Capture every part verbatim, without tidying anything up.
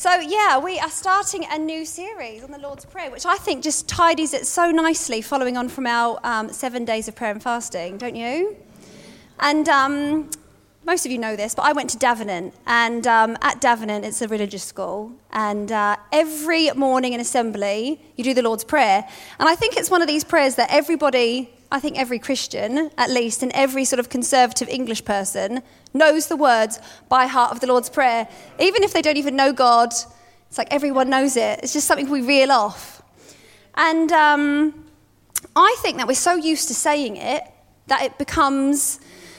So, yeah, we are starting a new series on the Lord's Prayer, which I think just tidies it so nicely, following on from our um, seven days of prayer and fasting, don't you? And um, most of you know this, but I went to Davenant, and um, at Davenant, it's a religious school, and uh, every morning in assembly, you do the Lord's Prayer. And I think it's one of these prayers that everybody, I think every Christian, at least, and every sort of conservative English person knows the words by heart of the Lord's Prayer. Even if they don't even know God, it's like everyone knows it. It's just something we reel off. And um, I think that we're so used to saying it that it becomes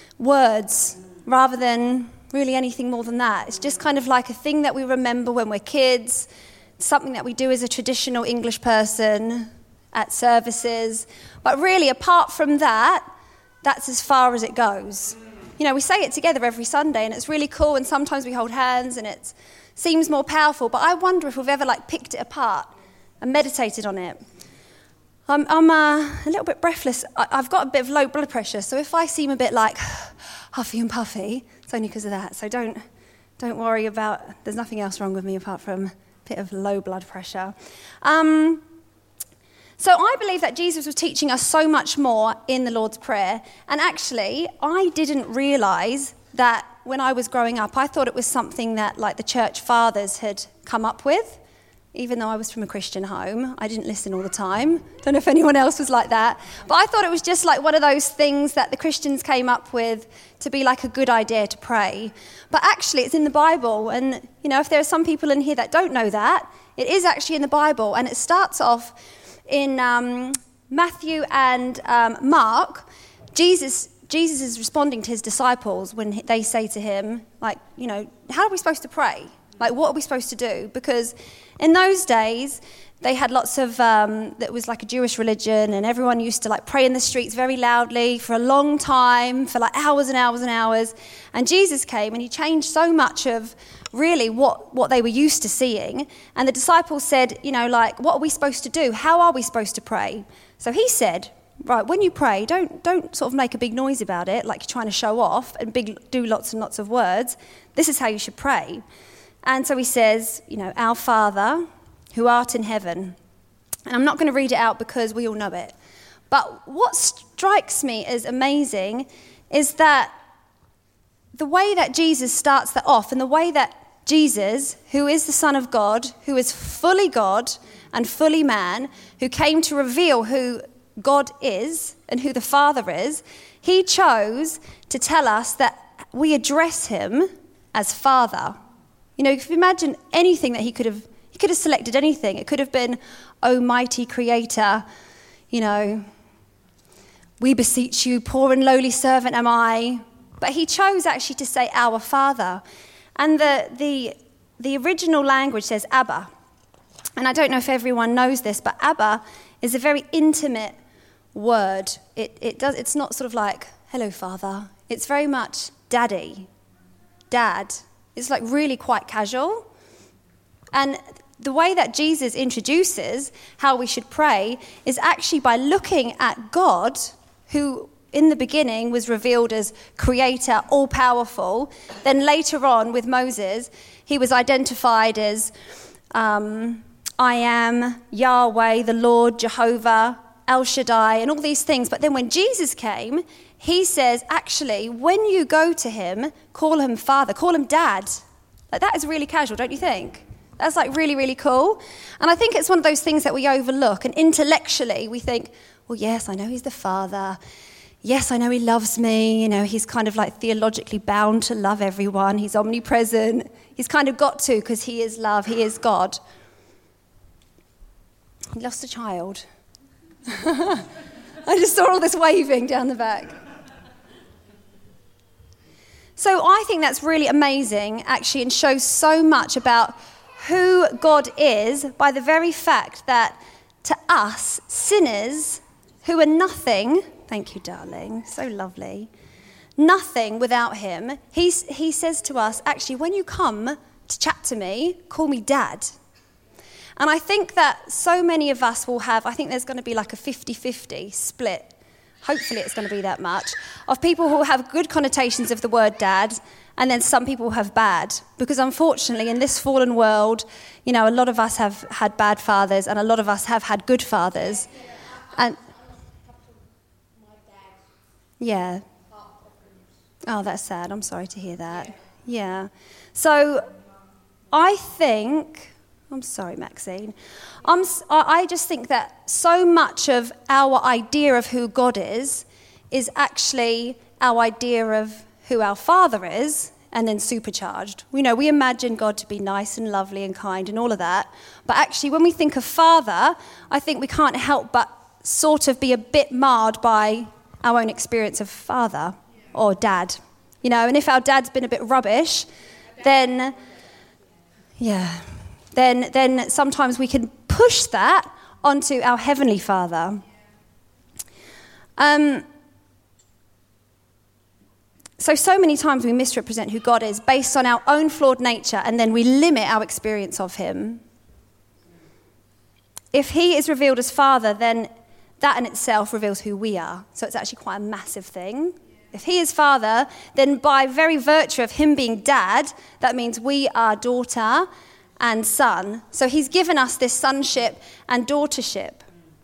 words rather than really anything more than that. It's just kind of like a thing that we remember when we're kids, something that we do as a traditional English person at services. But really, apart from that, that's as far as it goes. You know, we say it together every Sunday, and it's really cool, and sometimes we hold hands, and it seems more powerful. But I wonder if we've ever, like, picked it apart and meditated on it. I'm, I'm uh, a little bit breathless. I, I've got a bit of low blood pressure, so if I seem a bit, like, huffy and puffy, it's only because of that. So don't, don't worry about, there's nothing else wrong with me apart from a bit of low blood pressure. Um... So I believe that Jesus was teaching us so much more in the Lord's Prayer. And actually, I didn't realise that when I was growing up, I thought it was something that like the church fathers had come up with. Even though I was from a Christian home, I didn't listen all the time. Don't know if anyone else was like that. But I thought it was just like one of those things that the Christians came up with to be like a good idea to pray. But actually, it's in the Bible. And, you know, if there are some people in here that don't know that, it is actually in the Bible. And it starts off in um, Matthew and um, Mark. Jesus Jesus is responding to his disciples when they say to him, like, you know, how are we supposed to pray? Like, what are we supposed to do? Because in those days, they had lots of, um, that was like a Jewish religion, and everyone used to like pray in the streets very loudly for a long time, for like hours and hours and hours. And Jesus came and he changed so much of really what, what they were used to seeing. And the disciples said, you know, like, what are we supposed to do? How are we supposed to pray? So he said, right, when you pray, don't don't sort of make a big noise about it, like you're trying to show off and big, do lots and lots of words. This is how you should pray. And so he says, you know, our Father, who art in heaven. And I'm not going to read it out because we all know it. But what strikes me as amazing is that the way that Jesus starts that off, and the way that Jesus, who is the Son of God, who is fully God and fully man, who came to reveal who God is and who the Father is, he chose to tell us that we address him as Father. You know, if you imagine anything that he could have, he could have selected anything. It could have been, O mighty Creator, you know, we beseech you, poor and lowly servant am I. But he chose actually to say our Father. And the, the, the original language says Abba. And I don't know if everyone knows this, but Abba is a very intimate word. It, it does, it's not sort of like, hello, Father. It's very much daddy, dad. It's like really quite casual. And the way that Jesus introduces how we should pray is actually by looking at God, who in the beginning was revealed as creator, all-powerful. Then later on with Moses, he was identified as um, I am, Yahweh, the Lord, Jehovah, El Shaddai, and all these things. But then when Jesus came, he says, actually, when you go to him, call him Father, call him Dad. Like, that is really casual, don't you think? That's like really, really cool. And I think it's one of those things that we overlook. And intellectually, we think, well, yes, I know he's the Father. Yes, I know he loves me. You know, he's kind of like theologically bound to love everyone. He's omnipresent. He's kind of got to because he is love. He is God. He lost a child. I just saw all this waving down the back. So I think that's really amazing, actually, and shows so much about who God is by the very fact that to us, sinners who are nothing, thank you, darling, so lovely, nothing without him, he's, he says to us, actually, when you come to chat to me, call me Dad. And I think that so many of us will have, I think there's going to be like a fifty-fifty split, hopefully it's going to be that much, of people who have good connotations of the word dad and then some people have bad. Because unfortunately, in this fallen world, you know, a lot of us have had bad fathers, and a lot of us have had good fathers. And yeah. Oh, that's sad. I'm sorry to hear that. Yeah. So I think, I'm sorry, Maxine. I'm, I just think that so much of our idea of who God is is actually our idea of who our Father is, and then supercharged. You know, we imagine God to be nice and lovely and kind and all of that. But actually, when we think of Father, I think we can't help but sort of be a bit marred by our own experience of father or dad. You know, and if our dad's been a bit rubbish, then, yeah, then then sometimes we can push that onto our Heavenly Father. Um. So, so many times we misrepresent who God is based on our own flawed nature, and then we limit our experience of him. If he is revealed as Father, then that in itself reveals who we are. So it's actually quite a massive thing. If he is Father, then by very virtue of him being Dad, that means we are daughter and son. So he's given us this sonship and daughtership.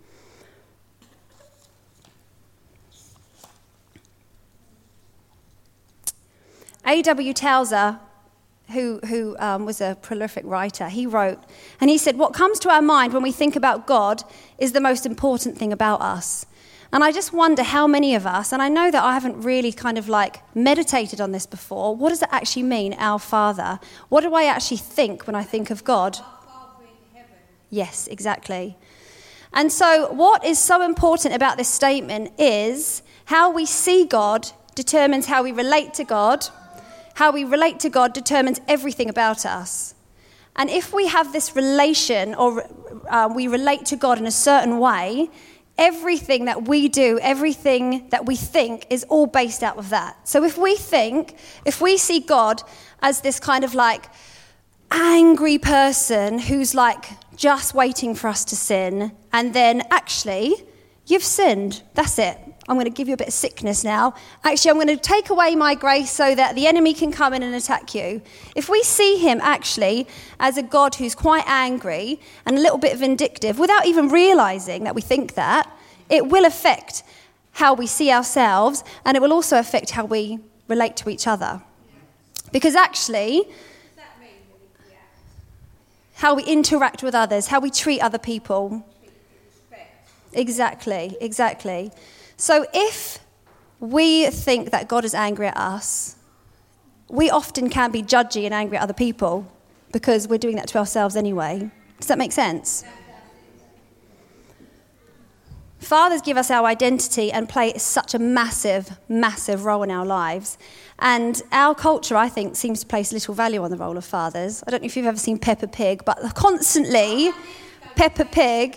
A W Tozer, who, who um, was a prolific writer, he wrote, and he said, what comes to our mind when we think about God is the most important thing about us. And I just wonder how many of us, and I know that I haven't really kind of like meditated on this before, what does it actually mean, our Father? What do I actually think when I think of God? Our Father in heaven. Yes, exactly. And so what is so important about this statement is how we see God determines how we relate to God. How we relate to God determines everything about us. And if we have this relation, or uh, we relate to God in a certain way, everything that we do, everything that we think is all based out of that. So if we think, if we see God as this kind of like angry person who's like just waiting for us to sin, and then actually, you've sinned, that's it. I'm going to give you a bit of sickness now. Actually, I'm going to take away my grace so that the enemy can come in and attack you. If we see him actually as a God who's quite angry and a little bit vindictive, without even realizing that we think that, it will affect how we see ourselves, and it will also affect how we relate to each other. Because actually, how we interact with others, how we treat other people. Exactly, exactly. So if we think that God is angry at us, we often can be judgy and angry at other people because we're doing that to ourselves anyway. Does that make sense? Fathers give us our identity and play such a massive, massive role in our lives. And our culture, I think, seems to place little value on the role of fathers. I don't know if you've ever seen Peppa Pig, but constantly, Peppa Pig...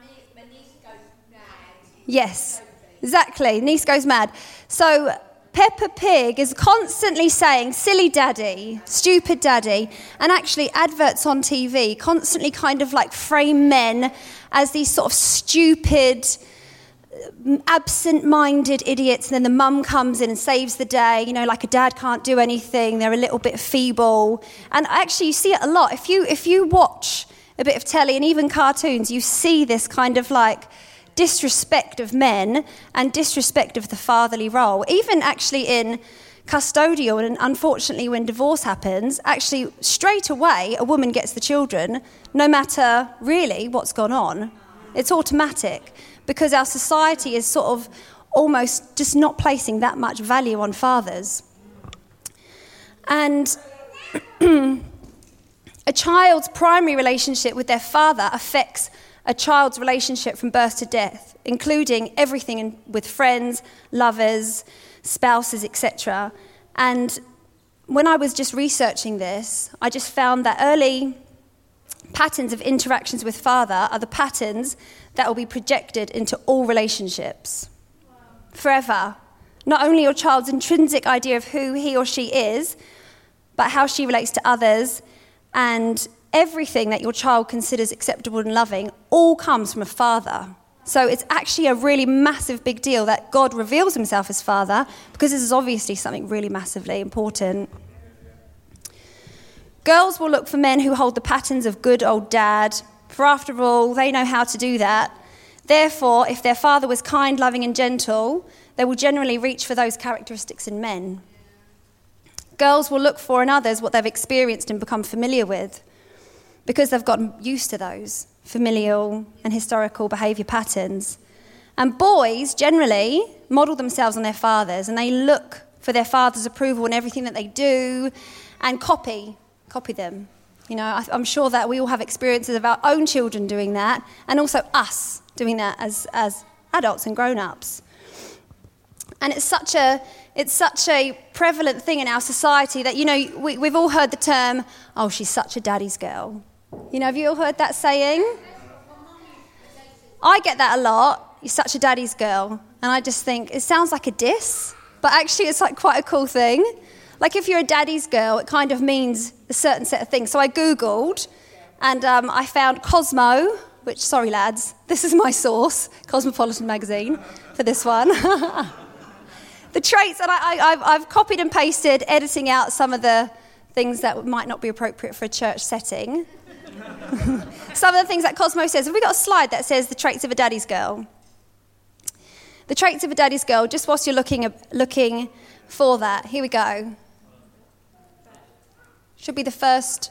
Yes. Exactly, niece goes mad. So Peppa Pig is constantly saying, silly daddy, stupid daddy, and actually adverts on T V constantly kind of like frame men as these sort of stupid, absent-minded idiots, and then the mum comes in and saves the day. You know, like a dad can't do anything, they're a little bit feeble. And actually you see it a lot. If you if you watch a bit of telly and even cartoons, you see this kind of like disrespect of men and disrespect of the fatherly role. Even actually in custodial, and unfortunately when divorce happens, actually straight away a woman gets the children, no matter really what's gone on. It's automatic because our society is sort of almost just not placing that much value on fathers. And a child's primary relationship with their father affects a child's relationship from birth to death, including everything in, with friends, lovers, spouses, et cetera. And when I was just researching this, I just found that early patterns of interactions with father are the patterns that will be projected into all relationships. Wow. Forever. Not only your child's intrinsic idea of who he or she is, but how she relates to others, and everything that your child considers acceptable and loving all comes from a father. So it's actually a really massive big deal that God reveals himself as Father, because this is obviously something really massively important. Girls will look for men who hold the patterns of good old dad, for after all, they know how to do that. Therefore, if their father was kind, loving and gentle, they will generally reach for those characteristics in men. Girls will look for in others what they've experienced and become familiar with, because they've gotten used to those familial and historical behaviour patterns. And boys generally model themselves on their fathers, and they look for their father's approval in everything that they do and copy, copy them. You know, I'm sure that we all have experiences of our own children doing that, and also us doing that as, as adults and grown-ups. And it's such a it's such a prevalent thing in our society that, you know, we, we've all heard the term, oh, she's such a daddy's girl. You know, have you all heard that saying? I get that a lot. You're such a daddy's girl. And I just think, it sounds like a diss, but actually it's like quite a cool thing. Like if you're a daddy's girl, it kind of means a certain set of things. So I Googled and um, I found Cosmo, which, sorry lads, this is my source, Cosmopolitan magazine, for this one. The traits, and I, I, I've, I've copied and pasted, editing out some of the things that might not be appropriate for a church setting. Some of the things that Cosmo says. Have we got a slide that says the traits of a daddy's girl? The traits of a daddy's girl, just whilst you're looking looking for that. Here we go. Should be the first.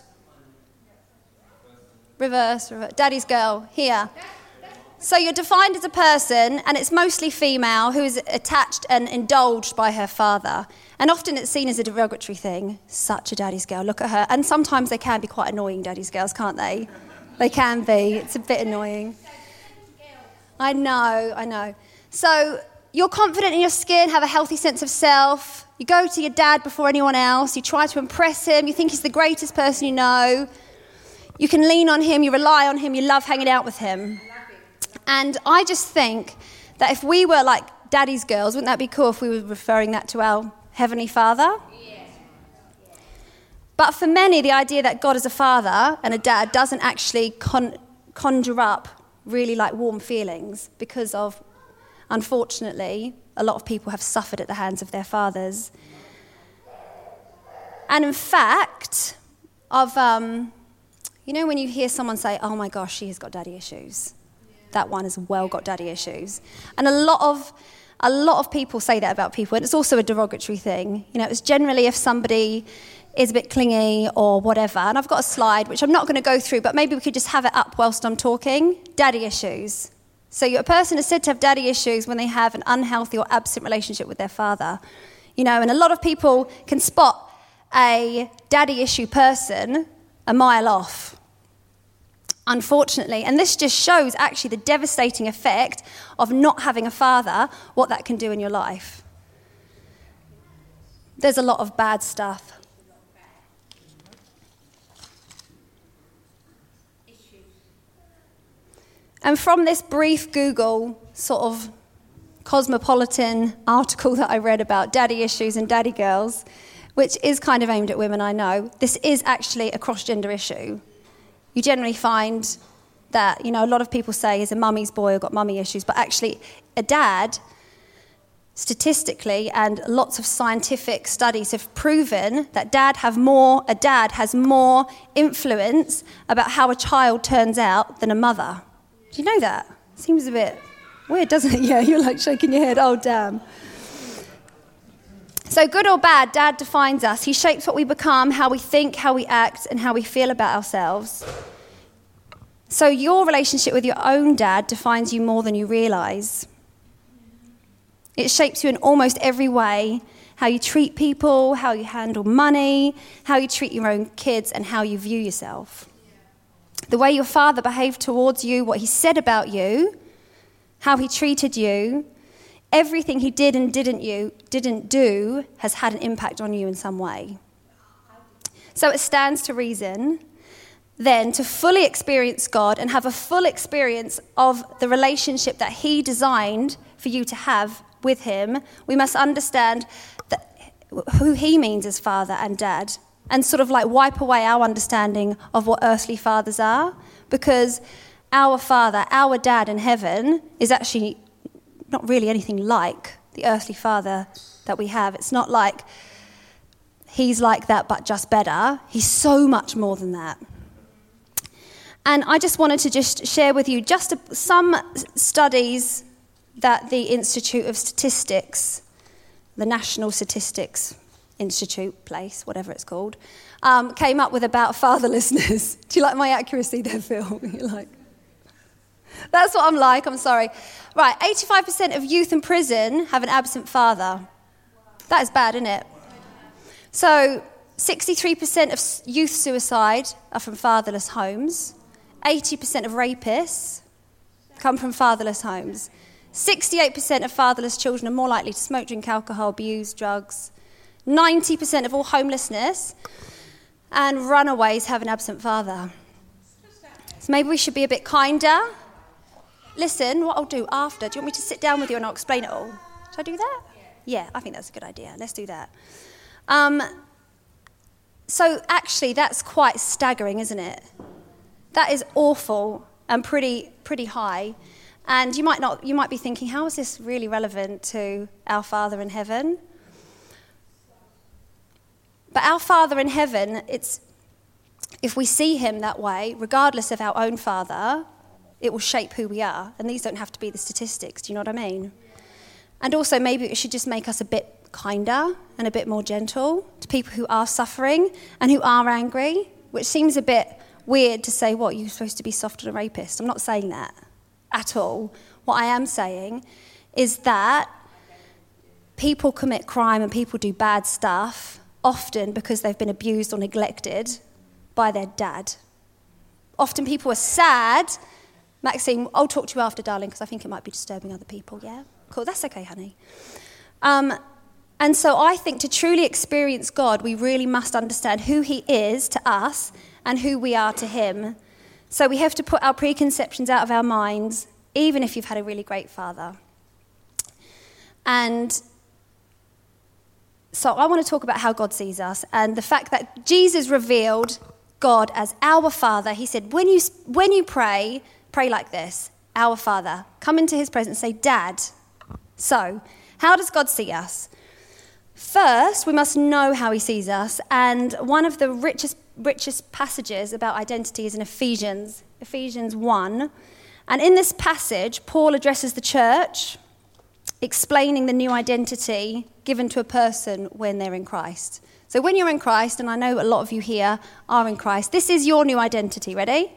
Reverse, reverse. Daddy's girl, here. So you're defined as a person, and it's mostly female, who is attached and indulged by her father. And often it's seen as a derogatory thing. Such a daddy's girl, look at her. And sometimes they can be quite annoying, daddy's girls, can't they? They can be. It's a bit annoying. I know, I know. So you're confident in your skin, have a healthy sense of self. You go to your dad before anyone else. You try to impress him. You think he's the greatest person you know. You can lean on him. You rely on him. You love hanging out with him. And I just think that if we were like daddy's girls, wouldn't that be cool if we were referring that to our Heavenly Father? Yeah. But for many, the idea that God is a father and a dad doesn't actually con- conjure up really like warm feelings because of, unfortunately, a lot of people have suffered at the hands of their fathers. And in fact, of um, you know when you hear someone say, oh my gosh, she has got daddy issues. That one has well got daddy issues. And a lot of a lot of people say that about people, and it's also a derogatory thing. You know, it's generally if somebody is a bit clingy or whatever. And I've got a slide, which I'm not going to go through, but maybe we could just have it up whilst I'm talking. Daddy issues. So a person is said to have daddy issues when they have an unhealthy or absent relationship with their father. You know, and a lot of people can spot a daddy issue person a mile off. Unfortunately, and this just shows actually the devastating effect of not having a father, what that can do in your life. There's a lot of bad stuff. And from this brief Google sort of cosmopolitan article that I read about daddy issues and daddy girls, which is kind of aimed at women, I know, this is actually a cross-gender issue. You generally find that, you know, a lot of people say he's a mummy's boy or got mummy issues, but actually a dad, statistically, and lots of scientific studies have proven that dad have more, a dad has more influence about how a child turns out than a mother. Do you know that? Seems a bit weird, doesn't it? Yeah, you're like shaking your head, oh damn. So good or bad, dad defines us. He shapes what we become, how we think, how we act, and how we feel about ourselves. So your relationship with your own dad defines you more than you realise. It shapes you in almost every way, how you treat people, how you handle money, how you treat your own kids, and how you view yourself. The way your father behaved towards you, what he said about you, how he treated you, everything he did and didn't you didn't do has had an impact on you in some way. So it stands to reason, then, to fully experience God and have a full experience of the relationship that he designed for you to have with him, we must understand that who he means as father and dad, and sort of like wipe away our understanding of what earthly fathers are, because our father, our dad in heaven, is actually not really anything like the earthly father that we have. It's not like he's like that but just better. He's so much more than that. And I just wanted to just share with you just a, some studies that the Institute of Statistics, the National Statistics Institute place, whatever it's called, um, came up with about fatherlessness. Do you like my accuracy there, Phil? You're like, that's what I'm like, I'm sorry. Right, eighty-five percent of youth in prison have an absent father. That is bad, isn't it? So sixty-three percent of youth suicide are from fatherless homes. eighty percent of rapists come from fatherless homes. sixty-eight percent of fatherless children are more likely to smoke, drink alcohol, abuse drugs. ninety percent of all homelessness and runaways have an absent father. So maybe we should be a bit kinder. Listen, what I'll do after, do you want me to sit down with you and I'll explain it all? Should I do that? Yeah, I think that's a good idea. Let's do that. Um, so actually, that's quite staggering, isn't it? That is awful and pretty pretty high. And you might not you might be thinking, how is this really relevant to our Father in heaven? But our Father in heaven, it's if we see him that way, regardless of our own father, it will shape who we are. And these don't have to be the statistics, do you know what I mean? And also maybe it should just make us a bit kinder and a bit more gentle to people who are suffering and who are angry, which seems a bit weird to say, what, you're supposed to be soft on a rapist. I'm not saying that at all. What I am saying is that people commit crime and people do bad stuff often because they've been abused or neglected by their dad. Often people are sad. Maxine, I'll talk to you after, darling, because I think it might be disturbing other people, yeah? Cool, that's okay, honey. Um, and so I think to truly experience God, we really must understand who he is to us and who we are to him. So we have to put our preconceptions out of our minds, even if you've had a really great father. And so I want to talk about how God sees us and the fact that Jesus revealed God as our Father. He said, when you when you pray, pray like this, our Father. Come into his presence, say, Dad. So, how does God see us? First, we must know how he sees us. And one of the richest richest passages about identity is in Ephesians, Ephesians one. And in this passage, Paul addresses the church, explaining the new identity given to a person when they're in Christ. So when you're in Christ, and I know a lot of you here are in Christ, this is your new identity. Ready?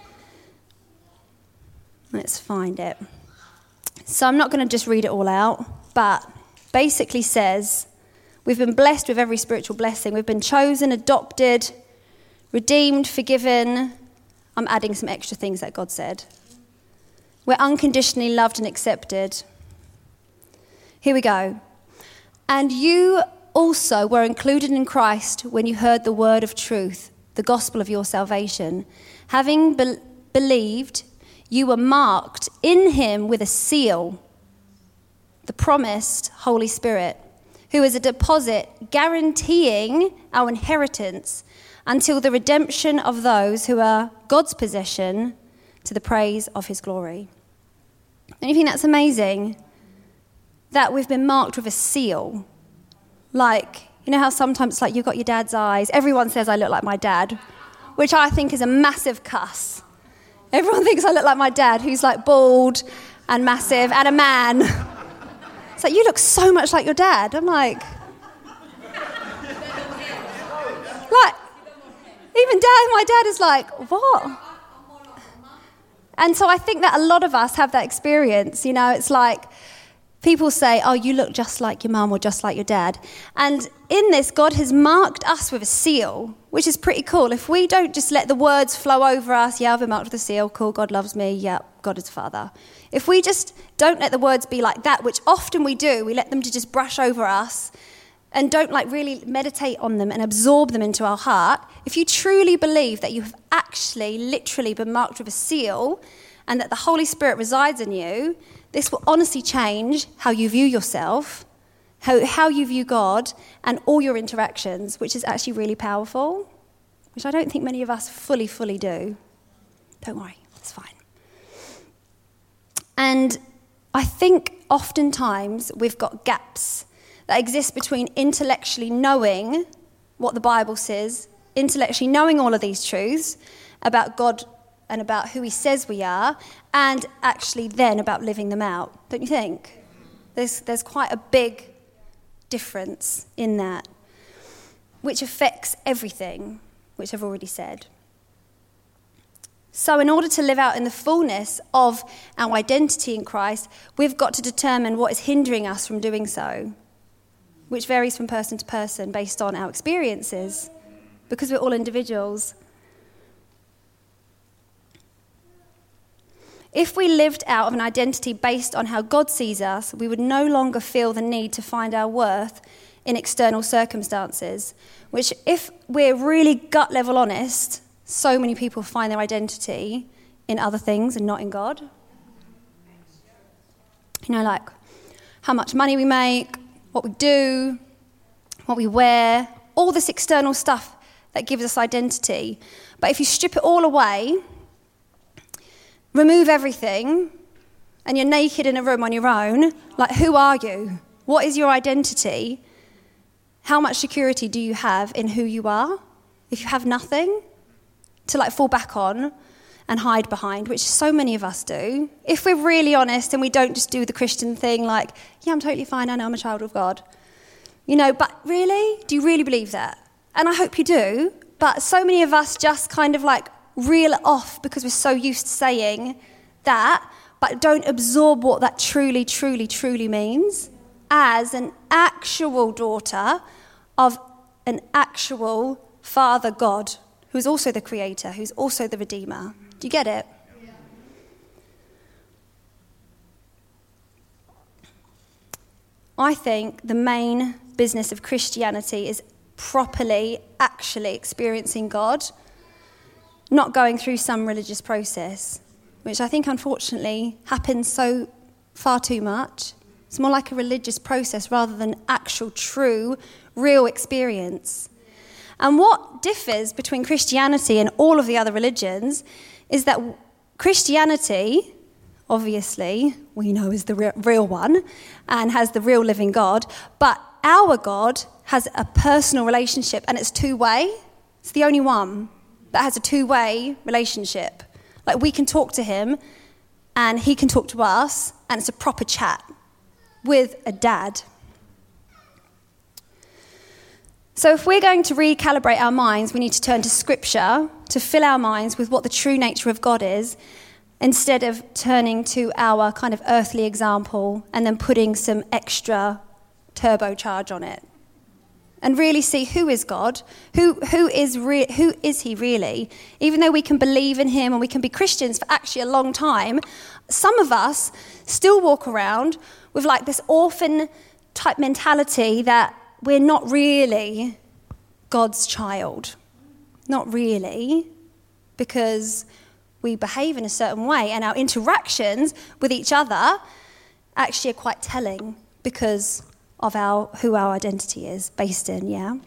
Let's find it. So I'm not going to just read it all out, but basically says, we've been blessed with every spiritual blessing. We've been chosen, adopted, redeemed, forgiven. I'm adding some extra things that God said. We're unconditionally loved and accepted. Here we go. And you also were included in Christ when you heard the word of truth, the gospel of your salvation. Having be- believed, you were marked in him with a seal, the promised Holy Spirit, who is a deposit guaranteeing our inheritance until the redemption of those who are God's possession to the praise of his glory. Don't you think that's amazing? That we've been marked with a seal. Like, you know how sometimes it's like you've got your dad's eyes. Everyone says I look like my dad, which I think is a massive cuss. Everyone thinks I look like my dad, who's like bald and massive and a man. It's like, you look so much like your dad. I'm like, like, even dad, my dad is like, what? And so I think that a lot of us have that experience. You know, it's like people say, oh, you look just like your mum or just like your dad. And in this, God has marked us with a seal, which is pretty cool. If we don't just let the words flow over us, yeah, I've been marked with a seal, cool, God loves me, yeah, God is Father. If we just don't let the words be like that, which often we do, we let them to just brush over us and don't like really meditate on them and absorb them into our heart. If you truly believe that you have actually literally been marked with a seal and that the Holy Spirit resides in you, this will honestly change how you view yourself, how, how you view God, and all your interactions, which is actually really powerful, which I don't think many of us fully, fully do. Don't worry, it's fine. And I think oftentimes we've got gaps that exist between intellectually knowing what the Bible says, intellectually knowing all of these truths about God and about who he says we are, and actually then about living them out. Don't you think? There's, there's quite a big difference in that, which affects everything, which I've already said. So in order to live out in the fullness of our identity in Christ, we've got to determine what is hindering us from doing so, which varies from person to person based on our experiences, because we're all individuals. If we lived out of an identity based on how God sees us, we would no longer feel the need to find our worth in external circumstances, which, if we're really gut level honest, so many people find their identity in other things and not in God. You know, like how much money we make, what we do, what we wear, all this external stuff that gives us identity. But if you strip it all away, remove everything, and you're naked in a room on your own, like, who are you? What is your identity? How much security do you have in who you are? If you have nothing to like fall back on and hide behind, which so many of us do, if we're really honest and we don't just do the Christian thing like, yeah, I'm totally fine, I know I'm a child of God. You know, but really? Do you really believe that? And I hope you do, but so many of us just kind of like reel it off because we're so used to saying that, but don't absorb what that truly, truly, truly means as an actual daughter of an actual Father God, who's also the creator, who's also the redeemer. Do you get it? Yeah. I think the main business of Christianity is properly, actually experiencing God, not going through some religious process, which I think unfortunately happens so far too much. It's more like a religious process rather than actual, true, real experience. And what differs between Christianity and all of the other religions is that Christianity, obviously, we know is the re- real one and has the real living God, but our God has a personal relationship and it's two-way. It's the only one that has a two-way relationship. Like, we can talk to him and he can talk to us, and it's a proper chat with a dad. So if we're going to recalibrate our minds, we need to turn to Scripture to fill our minds with what the true nature of God is, instead of turning to our kind of earthly example and then putting some extra turbocharge on it. And really see who is God, who who is re- who is he really? Even though we can believe in him and we can be Christians for actually a long time, some of us still walk around with like this orphan type mentality that we're not really God's child. Not really, because we behave in a certain way and our interactions with each other actually are quite telling because of our who our identity is based in, yeah?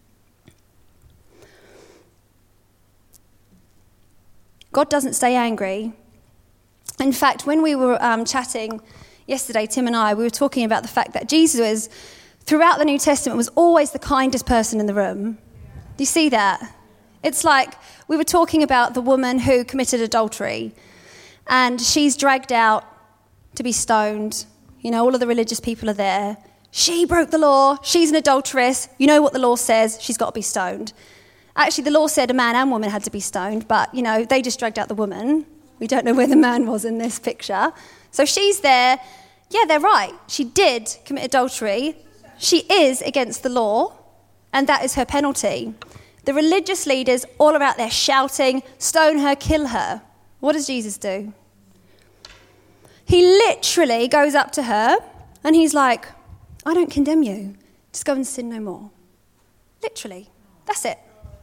God doesn't stay angry. In fact, when we were um, chatting yesterday, Tim and I, we were talking about the fact that Jesus was, throughout the New Testament, was always the kindest person in the room. Do you see that? It's like we were talking about the woman who committed adultery, and she's dragged out to be stoned. You know, all of the religious people are there. She broke the law. She's an adulteress. You know what the law says. She's got to be stoned. Actually, the law said a man and woman had to be stoned, but, you know, they just dragged out the woman. We don't know where the man was in this picture. So she's there. Yeah, they're right. She did commit adultery. She is against the law, and that is her penalty. The religious leaders all are out there shouting, stone her, kill her. What does Jesus do? He literally goes up to her, and he's like, I don't condemn you. Just go and sin no more. Literally. That's it.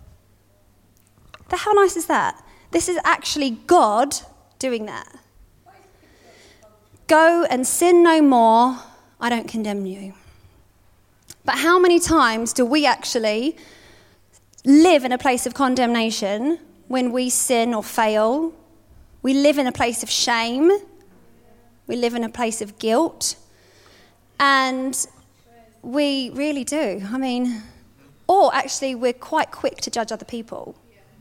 How nice is that? This is actually God doing that. Go and sin no more. I don't condemn you. But how many times do we actually live in a place of condemnation when we sin or fail? We live in a place of shame. We live in a place of guilt. And we really do. I mean, Or actually, we're quite quick to judge other people.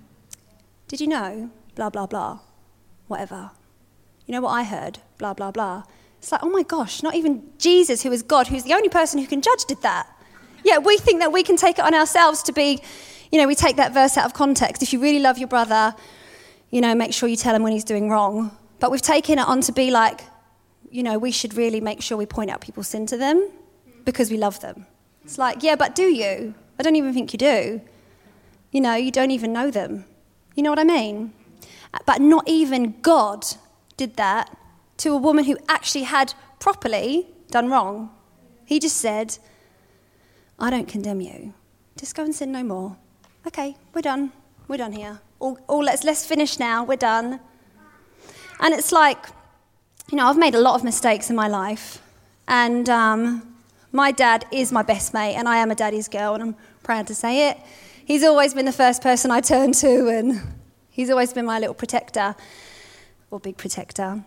Did you know? Blah, blah, blah. Whatever. You know what I heard? Blah, blah, blah. It's like, oh my gosh, not even Jesus, who is God, who's the only person who can judge, did that. Yeah, we think that we can take it on ourselves to be, you know, we take that verse out of context. If you really love your brother, you know, make sure you tell him when he's doing wrong. But we've taken it on to be like, you know, we should really make sure we point out people's sin to them because we love them. It's like, yeah, but do you? I don't even think you do. You know, you don't even know them. You know what I mean? But not even God did that to a woman who actually had properly done wrong. He just said, I don't condemn you. Just go and sin no more. Okay, we're done. We're done here. All, all let's let's finish now. We're done. And it's like, you know, I've made a lot of mistakes in my life. And um, my dad is my best mate, and I am a daddy's girl, and I'm proud to say it. He's always been the first person I turn to, and he's always been my little protector, or big protector.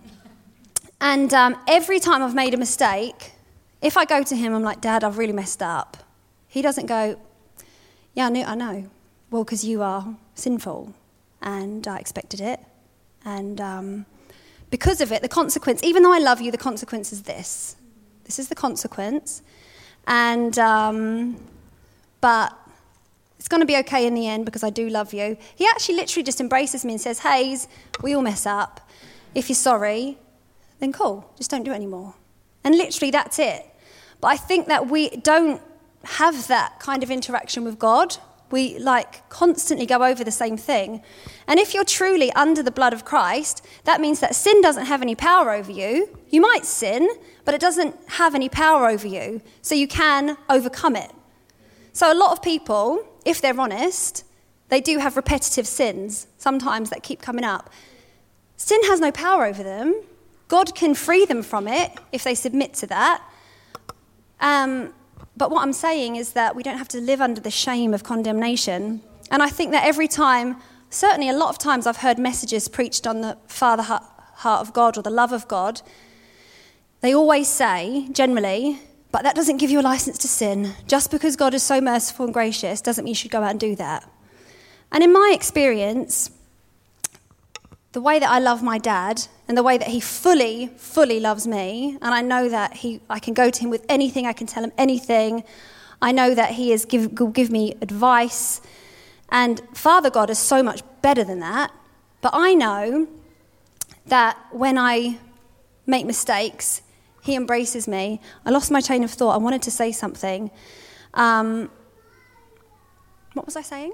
And um, every time I've made a mistake, if I go to him, I'm like, Dad, I've really messed up. He doesn't go, yeah, I know. I know. Well, because you are sinful, and I expected it. And um, because of it, the consequence, even though I love you, the consequence is this. This is the consequence. And, um, but it's going to be okay in the end because I do love you. He actually literally just embraces me and says, Hayes, we all mess up. If you're sorry, then cool, just don't do it anymore. And literally that's it. But I think that we don't have that kind of interaction with God. We like constantly go over the same thing. And if you're truly under the blood of Christ, that means that sin doesn't have any power over you. You might sin, but it doesn't have any power over you. So you can overcome it. So a lot of people, if they're honest, they do have repetitive sins, sometimes that keep coming up. Sin has no power over them. God can free them from it if they submit to that. Um, but what I'm saying is that we don't have to live under the shame of condemnation. And I think that every time, certainly a lot of times I've heard messages preached on the Father heart of God or the love of God. They always say, generally, but that doesn't give you a license to sin. Just because God is so merciful and gracious doesn't mean you should go out and do that. And in my experience, the way that I love my dad and the way that he fully, fully loves me, and I know that he, I can go to him with anything, I can tell him anything. I know that he is give, will give me advice. And Father God is so much better than that. But I know that when I make mistakes, he embraces me. I lost my train of thought. I wanted to say something. Um, what was I saying?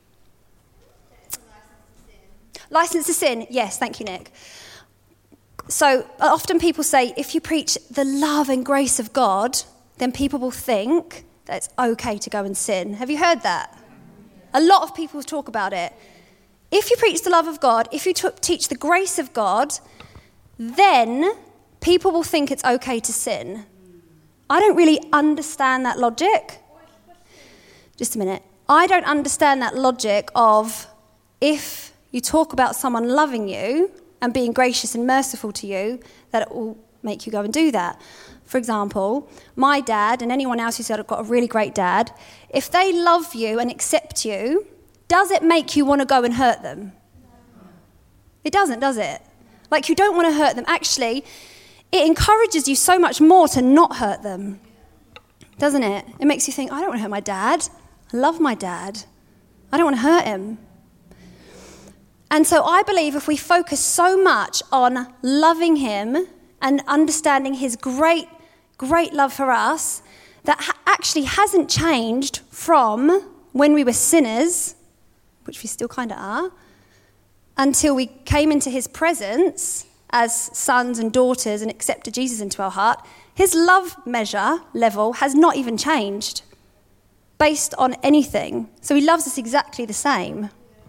License to sin. Yes, thank you, Nick. So often people say, if you preach the love and grace of God, then people will think that it's okay to go and sin. Have you heard that? A lot of people talk about it. If you preach the love of God, if you t- teach the grace of God, then people will think it's okay to sin. I don't really understand that logic. Just a minute. I don't understand that logic of if you talk about someone loving you and being gracious and merciful to you, that it will make you go and do that. For example, my dad and anyone else who said I've got a really great dad, if they love you and accept you, does it make you want to go and hurt them? It doesn't, does it? Like, you don't want to hurt them. Actually, it encourages you so much more to not hurt them, doesn't it? It makes you think, I don't want to hurt my dad. I love my dad. I don't want to hurt him. And so I believe if we focus so much on loving him and understanding his great, great love for us, that ha- actually hasn't changed from when we were sinners, which we still kind of are, until we came into his presence as sons and daughters and accepted Jesus into our heart, his love measure level has not even changed based on anything. So he loves us exactly the same.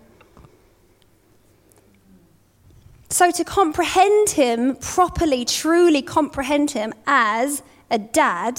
So to comprehend him properly, truly comprehend him as a dad,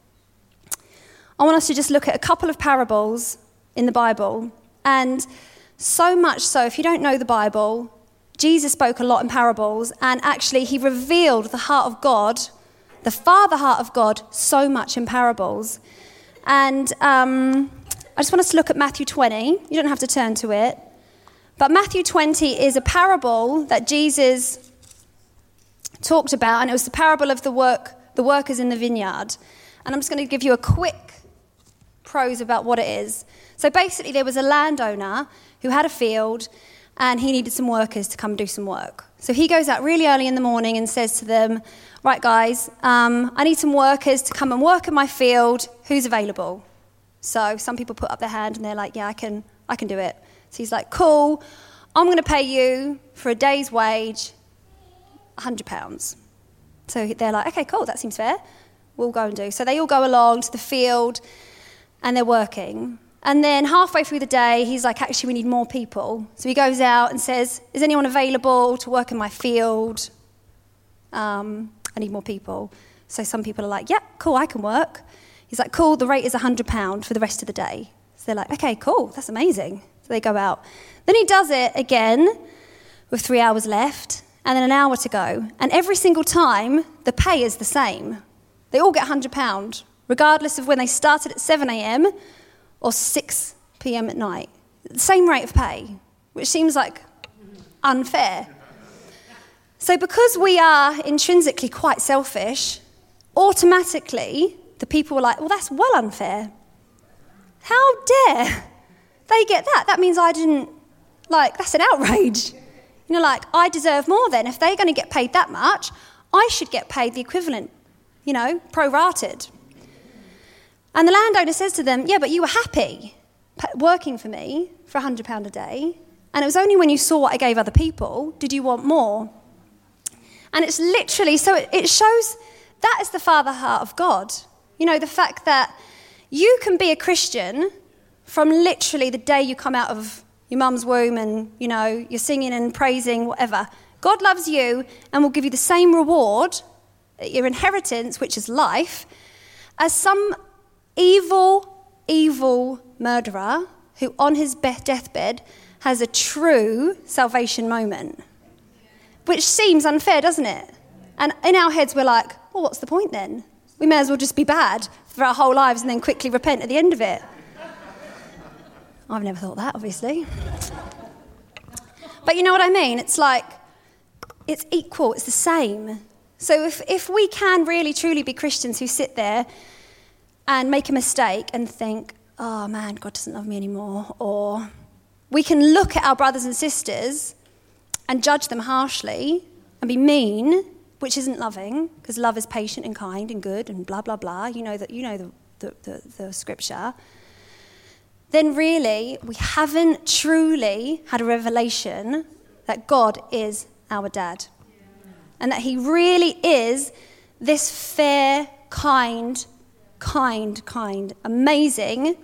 I want us to just look at a couple of parables in the Bible. And so much so, if you don't know the Bible, Jesus spoke a lot in parables, and actually he revealed the heart of God, the Father heart of God, so much in parables. And um, I just want us to look at Matthew twenty. You don't have to turn to it. But Matthew twenty is a parable that Jesus talked about, and it was the parable of the work, the workers in the vineyard. And I'm just going to give you a quick prose about what it is. So basically, there was a landowner who had a field, and he needed some workers to come do some work. So he goes out really early in the morning and says to them, right, guys, um, I need some workers to come and work in my field. Who's available? So some people put up their hand, and they're like, yeah, I can, I can do it. So he's like, cool, I'm going to pay you for a day's wage, one hundred pounds. So they're like, okay, cool, that seems fair. We'll go and do. So they all go along to the field, and they're working. And then halfway through the day, he's like, actually, we need more people. So he goes out and says, is anyone available to work in my field? Um, I need more people. So some people are like, yeah, cool, I can work. He's like, cool, the rate is one hundred pounds for the rest of the day. So they're like, okay, cool, that's amazing. So they go out. Then he does it again with three hours left and then an hour to go. And every single time, the pay is the same. They all get one hundred pounds, regardless of when they started at seven a.m. or six p.m. at night. The same rate of pay, which seems like unfair. So because we are intrinsically quite selfish, automatically the people were like, well, that's well unfair. How dare they get that? That means I didn't, like, that's an outrage. You know, like, I deserve more then. If they're going to get paid that much, I should get paid the equivalent, you know, prorated. And the landowner says to them, yeah, but you were happy working for me for one hundred pounds a day, and it was only when you saw what I gave other people did you want more. And it's literally, so it, it shows that is the father heart of God. You know, the fact that you can be a Christian from literally the day you come out of your mum's womb and, you know, you're singing and praising, whatever. God loves you and will give you the same reward, your inheritance, which is life, as some evil, evil murderer who on his deathbed has a true salvation moment. Which seems unfair, doesn't it? And in our heads we're like, well, what's the point then? We may as well just be bad for our whole lives and then quickly repent at the end of it. I've never thought that, obviously. But you know what I mean? It's like, it's equal, it's the same. So if, if we can really, truly be Christians who sit there and make a mistake and think, oh man, God doesn't love me anymore, or we can look at our brothers and sisters and judge them harshly and be mean, which isn't loving, because love is patient and kind and good and blah, blah, blah. You know that. You know the, the, the, the scripture. Then really, we haven't truly had a revelation that God is our dad. And that he really is this fair, kind, kind, kind, amazing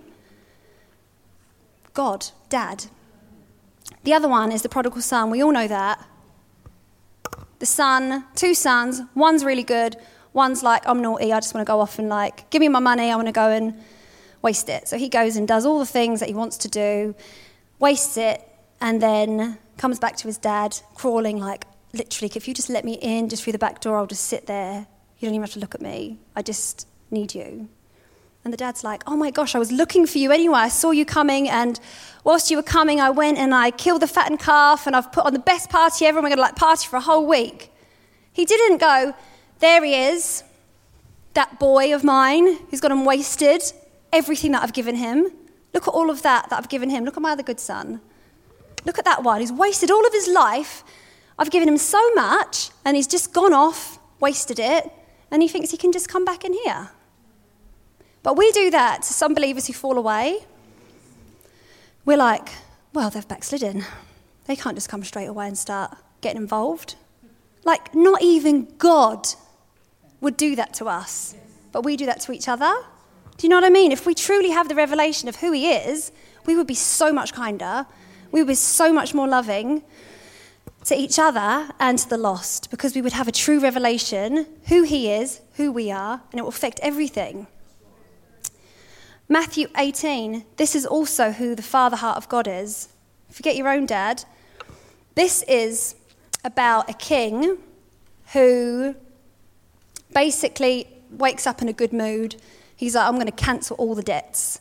God, dad. The other one is the prodigal son. We all know that. The son, two sons, one's really good, one's like, I'm naughty, I just want to go off and like, give me my money, I want to go and waste it. So he goes and does all the things that he wants to do, wastes it, and then comes back to his dad, crawling like, literally, if you just let me in, just through the back door, I'll just sit there. You don't even have to look at me. I just need you. And the dad's like, oh my gosh, I was looking for you anyway. I saw you coming, and whilst you were coming, I went and I killed the fattened calf, and I've put on the best party ever, and we're going to like party for a whole week. He didn't go, there he is, that boy of mine who's gone and wasted everything that I've given him. Look at all of that that I've given him. Look at my other good son. Look at that one. He's wasted all of his life. I've given him so much, and he's just gone off, wasted it, and he thinks he can just come back in here. But we do that to some believers who fall away. We're like, well, they've backslidden. They can't just come straight away and start getting involved. Like, not even God would do that to us. But we do that to each other. Do you know what I mean? If we truly have the revelation of who he is, we would be so much kinder. We would be so much more loving to each other and to the lost, because we would have a true revelation who he is, who we are, and it will affect everything. Matthew eighteen, this is also who the father heart of God is. Forget your own dad. This is about a king who basically wakes up in a good mood. He's like, I'm going to cancel all the debts.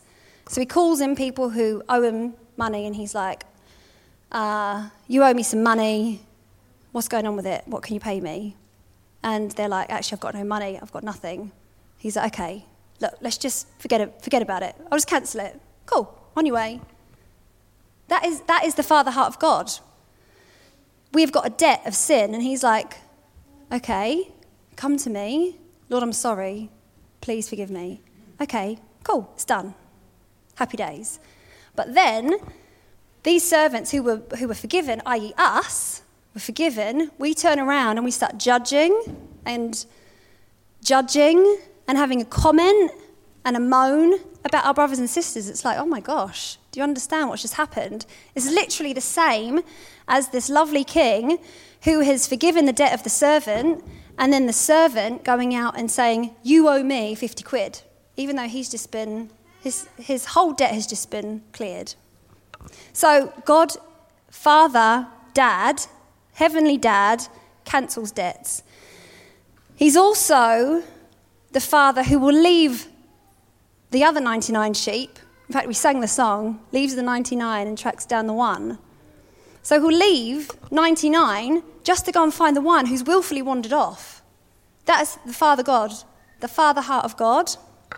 So he calls in people who owe him money, and he's like, uh, you owe me some money. What's going on with it? What can you pay me? And they're like, actually, I've got no money. I've got nothing. He's like, okay, look, let's just forget it, forget about it. I'll just cancel it. Cool, on your way. That is, that is the Father heart of God. We've got a debt of sin, and he's like, okay, come to me. Lord, I'm sorry. Please forgive me. Okay, cool, it's done. Happy days. But then, these servants who were who were forgiven, that is us, were forgiven, we turn around and we start judging and judging and having a comment and a moan about our brothers and sisters. It's like, oh my gosh, do you understand what's just happened? It's literally the same as this lovely king who has forgiven the debt of the servant, and then the servant going out and saying, you owe me fifty quid, even though he's just been, his, his whole debt has just been cleared. So God, Father, Dad, Heavenly Dad, cancels debts. He's also the Father who will leave the other ninety-nine sheep. In fact, we sang the song, leaves the ninety-nine and tracks down the one. So he'll leave ninety-nine just to go and find the one who's willfully wandered off. That's the Father God, the Father heart of God.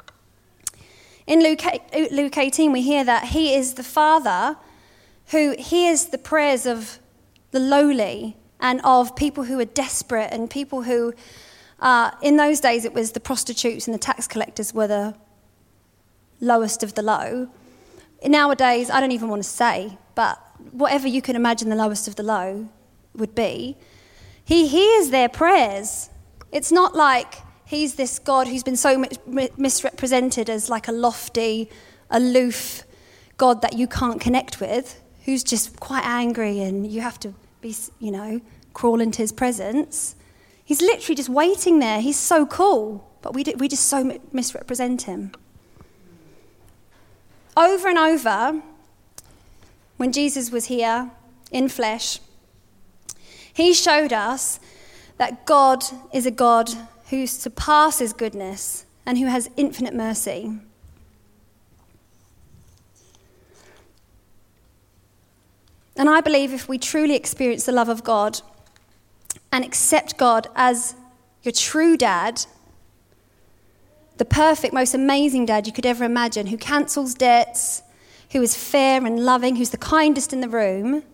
In Luke, Luke eighteen, we hear that he is the Father who hears the prayers of the lowly and of people who are desperate and people who, uh, in those days, it was the prostitutes and the tax collectors were the lowest of the low. Nowadays, I don't even want to say, but whatever you can imagine the lowest of the low would be, he hears their prayers. It's not like he's this God who's been so misrepresented as like a lofty, aloof God that you can't connect with, who's just quite angry and you have to be, you know, crawl into his presence. He's literally just waiting there. He's so cool, but we, do, we just so misrepresent him. Over and over, when Jesus was here in flesh, he showed us that God is a God who surpasses goodness and who has infinite mercy. And I believe if we truly experience the love of God and accept God as your true dad, the perfect, most amazing dad you could ever imagine, who cancels debts, who is fair and loving, who's the kindest in the room,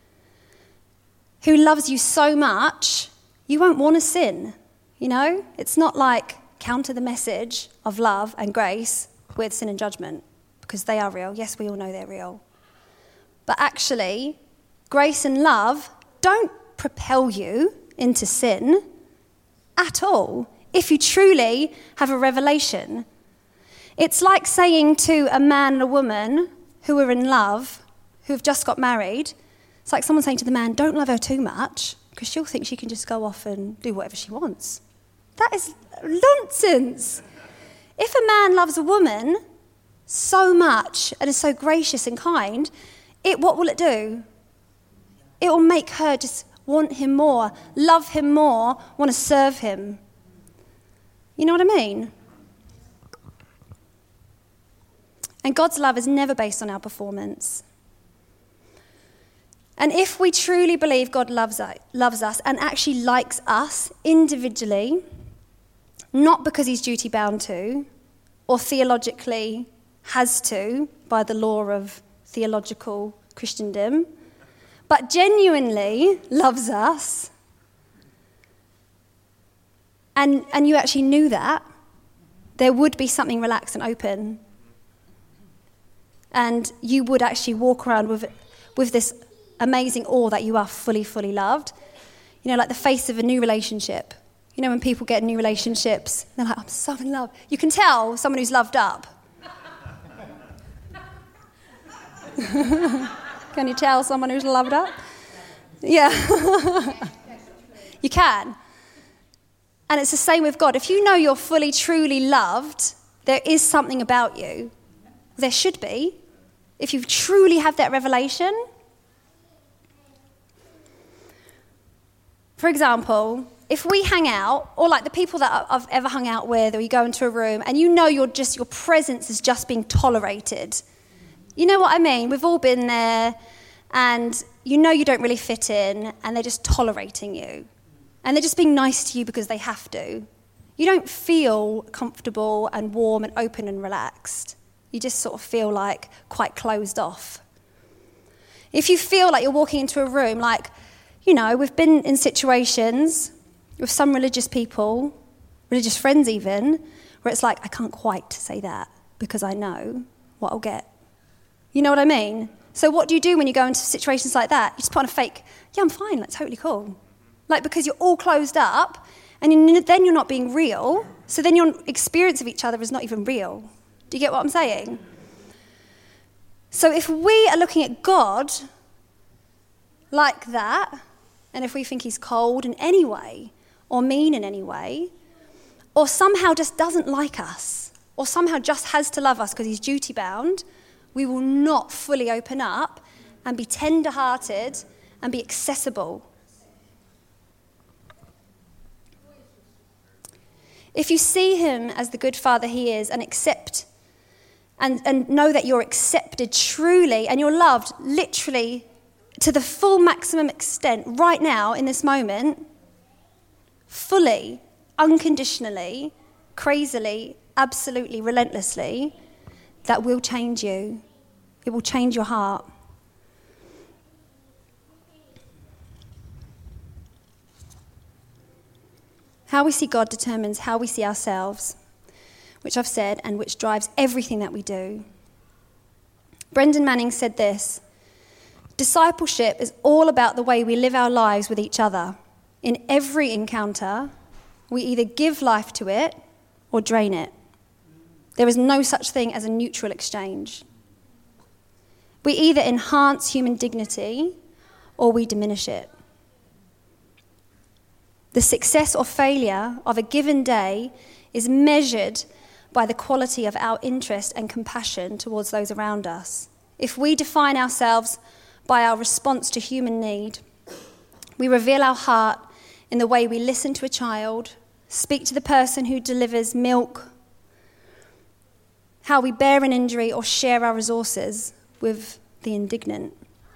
who loves you so much, you won't want to sin, you know? It's not like counter the message of love and grace with sin and judgment, because they are real. Yes, we all know they're real. But actually, grace and love don't propel you into sin at all if you truly have a revelation. It's like saying to a man and a woman who are in love, who have just got married, it's like someone saying to the man, don't love her too much, because she'll think she can just go off and do whatever she wants. That is nonsense. If a man loves a woman so much and is so gracious and kind, it what will it do? It will make her just want him more, love him more, want to serve him. You know what I mean? And God's love is never based on our performance. And if we truly believe God loves us, loves us and actually likes us individually, not because he's duty bound to, or theologically has to by the law of theological Christendom, but genuinely loves us, and, and you actually knew that, there would be something relaxed and open. And you would actually walk around with, with this amazing awe that you are fully, fully loved. You know, like the face of a new relationship. You know, when people get new relationships, they're like, I'm so in love. You can tell someone who's loved up. Can you tell someone who's loved up? Yeah. You can. And it's the same with God. If you know you're fully, truly loved, there is something about you. There should be. If you truly have that revelation. For example, if we hang out, or like the people that I've ever hung out with, or you go into a room and you know you're just, your presence is just being tolerated. You know what I mean? We've all been there, and you know you don't really fit in, and they're just tolerating you. And they're just being nice to you because they have to. You don't feel comfortable and warm and open and relaxed. You just sort of feel like quite closed off. If you feel like you're walking into a room, like, you know, we've been in situations with some religious people, religious friends even, where it's like, I can't quite say that because I know what I'll get. You know what I mean? So what do you do when you go into situations like that? You just put on a fake, yeah, I'm fine, like, totally cool. Like, because you're all closed up, and then you're not being real, so then your experience of each other is not even real. Do you get what I'm saying? So if we are looking at God like that, and if we think he's cold in any way, or mean in any way, or somehow just doesn't like us, or somehow just has to love us because he's duty-bound, we will not fully open up and be tender-hearted and be accessible. If you see him as the good father he is and accept and, and know that you're accepted truly and you're loved literally to the full maximum extent right now in this moment, fully, unconditionally, crazily, absolutely, relentlessly, that will change you. It will change your heart. How we see God determines how we see ourselves, which I've said, and which drives everything that we do. Brendan Manning said this: discipleship is all about the way we live our lives with each other. In every encounter, we either give life to it or drain it. There is no such thing as a neutral exchange. We either enhance human dignity or we diminish it. The success or failure of a given day is measured by the quality of our interest and compassion towards those around us. If we define ourselves by our response to human need, we reveal our heart in the way we listen to a child, speak to the person who delivers milk, how we bear an injury or share our resources with the indignant.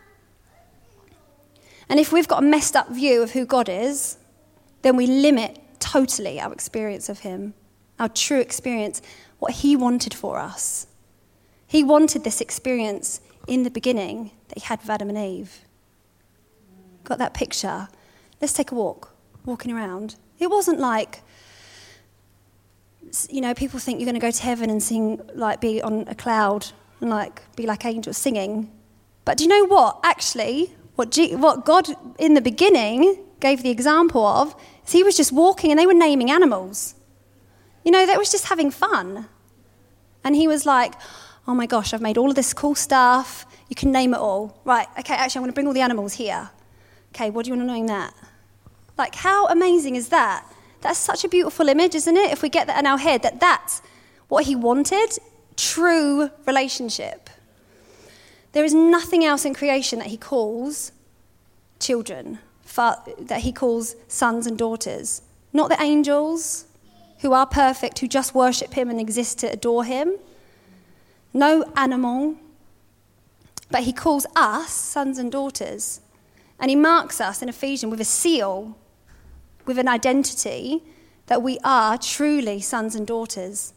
And if we've got a messed up view of who God is, then we limit totally our experience of him, our true experience, what he wanted for us. He wanted this experience in the beginning that he had with Adam and Eve. Got that picture? Let's take a walk, walking around. It wasn't like, you know, people think you're going to go to heaven and sing, like be on a cloud and like be like angels singing. But do you know what? Actually, what, G- what God in the beginning gave the example of is he was just walking and they were naming animals. You know, they was just having fun. And he was like, oh my gosh, I've made all of this cool stuff. You can name it all. Right, okay, actually, I'm going to bring all the animals here. Okay, what do you want to name that? Like, how amazing is that? That's such a beautiful image, isn't it? If we get that in our head, that that's what he wanted, true relationship. There is nothing else in creation that he calls children, that he calls sons and daughters. Not the angels, who are perfect, who just worship him and exist to adore him. No animal. But he calls us sons and daughters. And he marks us in Ephesians with a seal, with an identity that we are truly sons and daughters.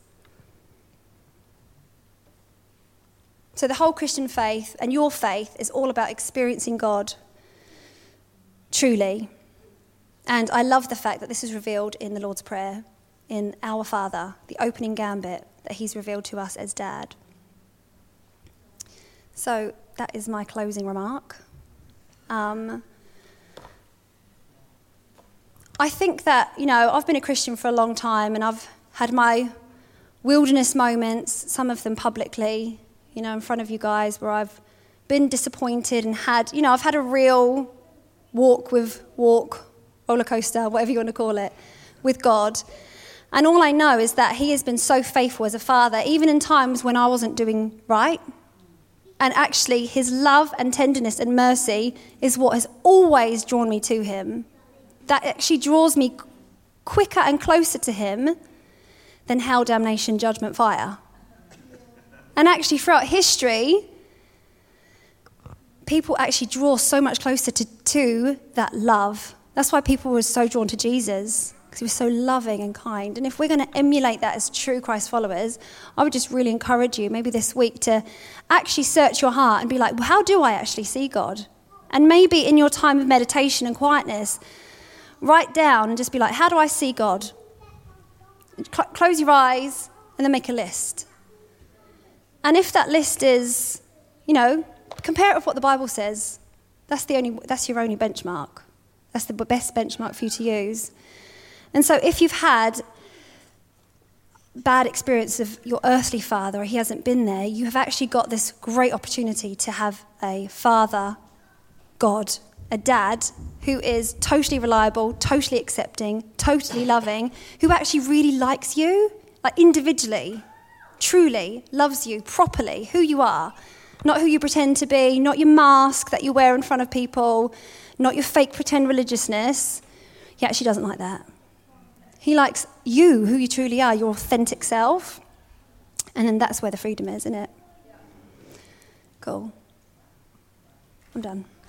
So the whole Christian faith and your faith is all about experiencing God truly. And I love the fact that this is revealed in the Lord's Prayer, in Our Father, the opening gambit that he's revealed to us as Dad. So that is my closing remark. Um, I think that, you know, I've been a Christian for a long time and I've had my wilderness moments, some of them publicly, you know, in front of you guys, where I've been disappointed and had, you know, I've had a real walk with, walk, roller coaster, whatever you want to call it, with God. And all I know is that he has been so faithful as a father, even in times when I wasn't doing right. And actually, his love and tenderness and mercy is what has always drawn me to him, that actually draws me quicker and closer to him than hell, damnation, judgment, fire. And actually throughout history, people actually draw so much closer to, to that love. That's why people were so drawn to Jesus, because he was so loving and kind. And if we're going to emulate that as true Christ followers, I would just really encourage you, maybe this week, to actually search your heart and be like, well, how do I actually see God? And maybe in your time of meditation and quietness, write down and just be like, how do I see God? Cl- close your eyes and then make a list. And if that list is, you know, compare it with what the Bible says. That's the only. That's your only benchmark. That's the best benchmark for you to use. And so if you've had bad experience of your earthly father, or he hasn't been there, you have actually got this great opportunity to have a father, God, a dad, who is totally reliable, totally accepting, totally loving, who actually really likes you, like individually, truly loves you properly, who you are. Not who you pretend to be, not your mask that you wear in front of people, not your fake pretend religiousness. He actually doesn't like that. He likes you, who you truly are, your authentic self. And then that's where the freedom is, isn't it? Cool. I'm done.